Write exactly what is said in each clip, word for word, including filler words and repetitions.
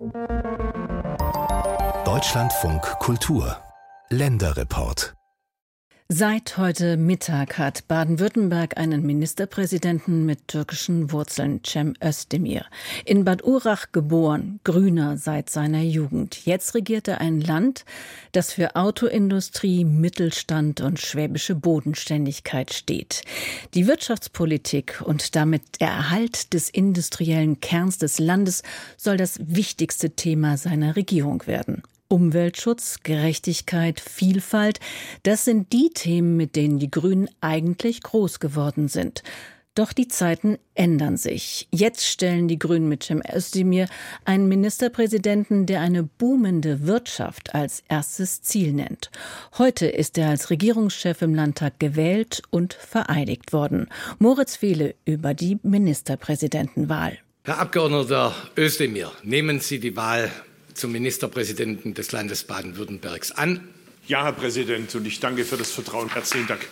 Deutschlandfunk Kultur Länderreport. Seit heute Mittag hat Baden-Württemberg einen Ministerpräsidenten mit türkischen Wurzeln, Cem Özdemir. In Bad Urach geboren, Grüner seit seiner Jugend. Jetzt regiert er ein Land, das für Autoindustrie, Mittelstand und schwäbische Bodenständigkeit steht. Die Wirtschaftspolitik und damit der Erhalt des industriellen Kerns des Landes soll das wichtigste Thema seiner Regierung werden. Umweltschutz, Gerechtigkeit, Vielfalt, das sind die Themen, mit denen die Grünen eigentlich groß geworden sind. Doch die Zeiten ändern sich. Jetzt stellen die Grünen mit Cem Özdemir einen Ministerpräsidenten, der eine boomende Wirtschaft als erstes Ziel nennt. Heute ist er als Regierungschef im Landtag gewählt und vereidigt worden. Moritz Fehle über die Ministerpräsidentenwahl. Herr Abgeordneter Özdemir, nehmen Sie die Wahl zum Ministerpräsidenten des Landes Baden-Württembergs an? Ja, Herr Präsident, und ich danke für das Vertrauen. Herzlichen Dank.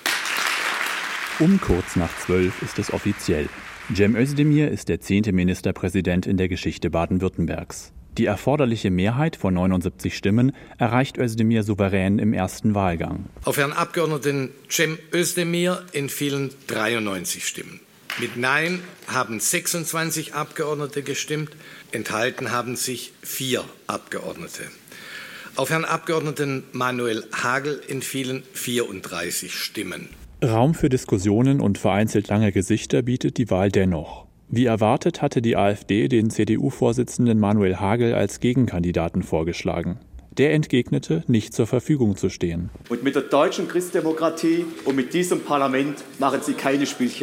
Um kurz nach zwölf ist es offiziell. Cem Özdemir ist der zehnte Ministerpräsident in der Geschichte Baden-Württembergs. Die erforderliche Mehrheit von neunundsiebzig Stimmen erreicht Özdemir souverän im ersten Wahlgang. Auf Herrn Abgeordneten Cem Özdemir entfielen dreiundneunzig Stimmen. Mit Nein haben sechsundzwanzig Abgeordnete gestimmt, enthalten haben sich vier Abgeordnete. Auf Herrn Abgeordneten Manuel Hagel entfielen vierunddreißig Stimmen. Raum für Diskussionen und vereinzelt lange Gesichter bietet die Wahl dennoch. Wie erwartet hatte die AfD den C D U-Vorsitzenden Manuel Hagel als Gegenkandidaten vorgeschlagen. Der entgegnete, nicht zur Verfügung zu stehen. Und mit der deutschen Christdemokratie und mit diesem Parlament machen Sie keine Spielchen.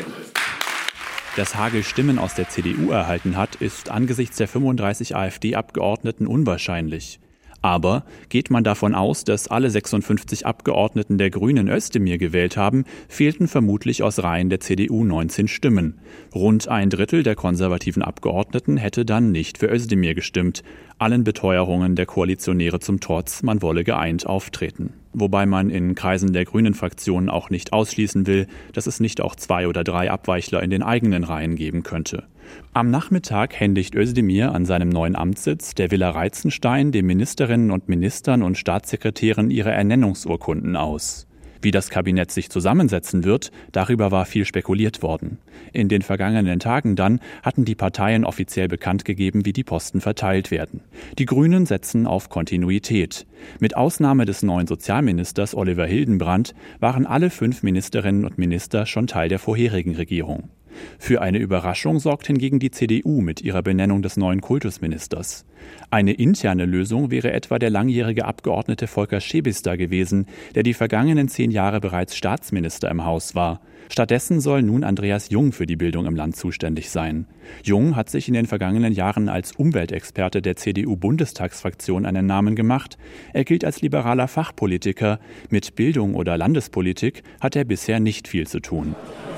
Dass Hagel Stimmen aus der C D U erhalten hat, ist angesichts der fünfunddreißig AfD-Abgeordneten unwahrscheinlich. Aber geht man davon aus, dass alle sechsundfünfzig Abgeordneten der Grünen Özdemir gewählt haben, fehlten vermutlich aus Reihen der C D U neunzehn Stimmen. Rund ein Drittel der konservativen Abgeordneten hätte dann nicht für Özdemir gestimmt. Allen Beteuerungen der Koalitionäre zum Trotz, man wolle geeint auftreten. Wobei man in Kreisen der Grünen-Fraktion auch nicht ausschließen will, dass es nicht auch zwei oder drei Abweichler in den eigenen Reihen geben könnte. Am Nachmittag händigt Özdemir an seinem neuen Amtssitz, der Villa Reitzenstein, den Ministerinnen und Ministern und Staatssekretären ihre Ernennungsurkunden aus. Wie das Kabinett sich zusammensetzen wird, darüber war viel spekuliert worden. In den vergangenen Tagen dann hatten die Parteien offiziell bekannt gegeben, wie die Posten verteilt werden. Die Grünen setzen auf Kontinuität. Mit Ausnahme des neuen Sozialministers Oliver Hildenbrand waren alle fünf Ministerinnen und Minister schon Teil der vorherigen Regierung. Für eine Überraschung sorgt hingegen die C D U mit ihrer Benennung des neuen Kultusministers. Eine interne Lösung wäre etwa der langjährige Abgeordnete Volker Szebister gewesen, der die vergangenen zehn Jahre bereits Staatsminister im Haus war. Stattdessen soll nun Andreas Jung für die Bildung im Land zuständig sein. Jung hat sich in den vergangenen Jahren als Umweltexperte der C D U-Bundestagsfraktion einen Namen gemacht. Er gilt als liberaler Fachpolitiker. Mit Bildung oder Landespolitik hat er bisher nicht viel zu tun.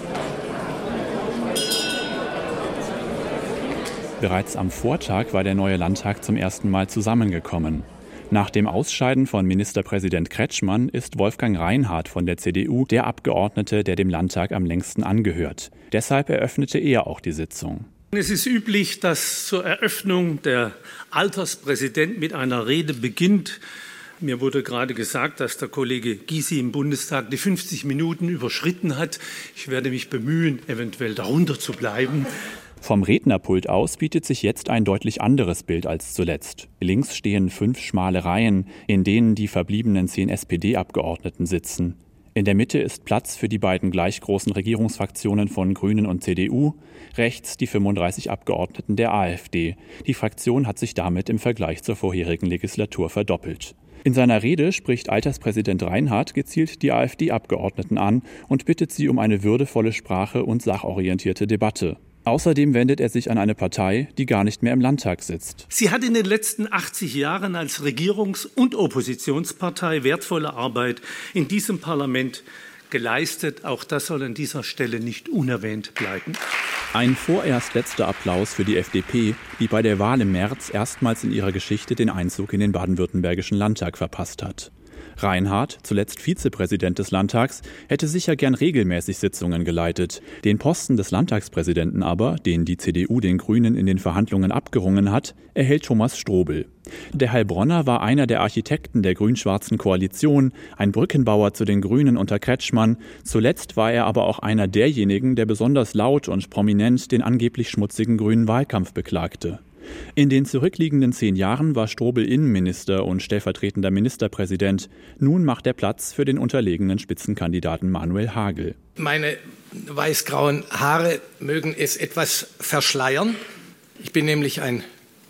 Bereits am Vortag war der neue Landtag zum ersten Mal zusammengekommen. Nach dem Ausscheiden von Ministerpräsident Kretschmann ist Wolfgang Reinhardt von der C D U der Abgeordnete, der dem Landtag am längsten angehört. Deshalb eröffnete er auch die Sitzung. Es ist üblich, dass zur Eröffnung der Alterspräsident mit einer Rede beginnt. Mir wurde gerade gesagt, dass der Kollege Gysi im Bundestag die fünfzig Minuten überschritten hat. Ich werde mich bemühen, eventuell darunter zu bleiben. Vom Rednerpult aus bietet sich jetzt ein deutlich anderes Bild als zuletzt. Links stehen fünf schmale Reihen, in denen die verbliebenen zehn S P D-Abgeordneten sitzen. In der Mitte ist Platz für die beiden gleich großen Regierungsfraktionen von Grünen und C D U, rechts die fünfunddreißig Abgeordneten der AfD. Die Fraktion hat sich damit im Vergleich zur vorherigen Legislatur verdoppelt. In seiner Rede spricht Alterspräsident Reinhardt gezielt die AfD-Abgeordneten an und bittet sie um eine würdevolle Sprache und sachorientierte Debatte. Außerdem wendet er sich an eine Partei, die gar nicht mehr im Landtag sitzt. Sie hat in den letzten achtzig Jahren als Regierungs- und Oppositionspartei wertvolle Arbeit in diesem Parlament geleistet. Auch das soll an dieser Stelle nicht unerwähnt bleiben. Ein vorerst letzter Applaus für die F D P, die bei der Wahl im März erstmals in ihrer Geschichte den Einzug in den baden-württembergischen Landtag verpasst hat. Reinhardt, zuletzt Vizepräsident des Landtags, hätte sicher gern regelmäßig Sitzungen geleitet. Den Posten des Landtagspräsidenten aber, den die C D U den Grünen in den Verhandlungen abgerungen hat, erhält Thomas Strobel. Der Heilbronner war einer der Architekten der grün-schwarzen Koalition, ein Brückenbauer zu den Grünen unter Kretschmann. Zuletzt war er aber auch einer derjenigen, der besonders laut und prominent den angeblich schmutzigen grünen Wahlkampf beklagte. In den zurückliegenden zehn Jahren war Strobel Innenminister und stellvertretender Ministerpräsident. Nun macht er Platz für den unterlegenen Spitzenkandidaten Manuel Hagel. Meine weißgrauen Haare mögen es etwas verschleiern. Ich bin nämlich ein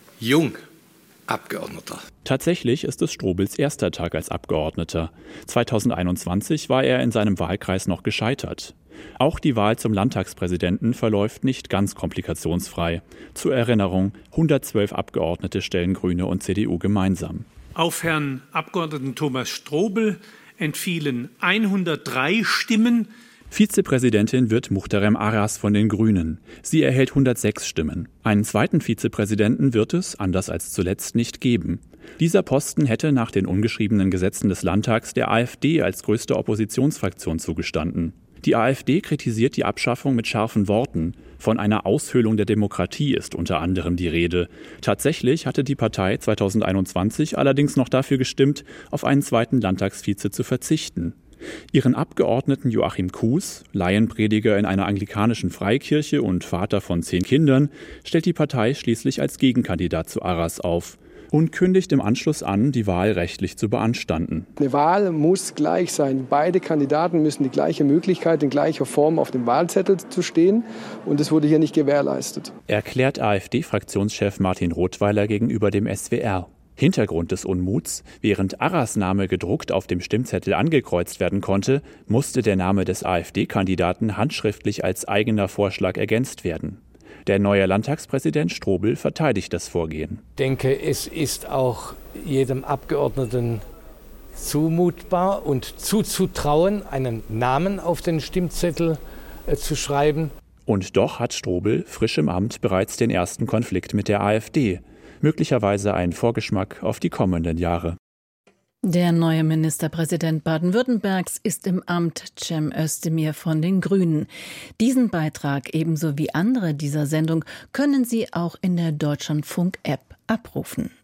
Jungabgeordneter. Tatsächlich ist es Strobels erster Tag als Abgeordneter. zweitausendeinundzwanzig war er in seinem Wahlkreis noch gescheitert. Auch die Wahl zum Landtagspräsidenten verläuft nicht ganz komplikationsfrei. Zur Erinnerung, hundertzwölf Abgeordnete stellen Grüne und C D U gemeinsam. Auf Herrn Abgeordneten Thomas Strobel entfielen hundertdrei Stimmen. Vizepräsidentin wird Muhterem Aras von den Grünen. Sie erhält hundertsechs Stimmen. Einen zweiten Vizepräsidenten wird es, anders als zuletzt, nicht geben. Dieser Posten hätte nach den ungeschriebenen Gesetzen des Landtags der AfD als größte Oppositionsfraktion zugestanden. Die AfD kritisiert die Abschaffung mit scharfen Worten. Von einer Aushöhlung der Demokratie ist unter anderem die Rede. Tatsächlich hatte die Partei zweitausendeinundzwanzig allerdings noch dafür gestimmt, auf einen zweiten Landtagsvize zu verzichten. Ihren Abgeordneten Joachim Kuhs, Laienprediger in einer anglikanischen Freikirche und Vater von zehn Kindern, stellt die Partei schließlich als Gegenkandidat zu Aras auf und kündigt im Anschluss an, die Wahl rechtlich zu beanstanden. Eine Wahl muss gleich sein. Beide Kandidaten müssen die gleiche Möglichkeit in gleicher Form auf dem Wahlzettel zu stehen. Und das wurde hier nicht gewährleistet. Erklärt AfD-Fraktionschef Martin Rothweiler gegenüber dem S W R. Hintergrund des Unmuts: Während Aras Name gedruckt auf dem Stimmzettel angekreuzt werden konnte, musste der Name des AfD-Kandidaten handschriftlich als eigener Vorschlag ergänzt werden. Der neue Landtagspräsident Strobel verteidigt das Vorgehen. Ich denke, es ist auch jedem Abgeordneten zumutbar und zuzutrauen, einen Namen auf den Stimmzettel äh, zu schreiben. Und doch hat Strobel frisch im Amt bereits den ersten Konflikt mit der AfD. Möglicherweise ein Vorgeschmack auf die kommenden Jahre. Der neue Ministerpräsident Baden-Württembergs ist im Amt, Cem Özdemir von den Grünen. Diesen Beitrag ebenso wie andere dieser Sendung können Sie auch in der Deutschlandfunk-App abrufen.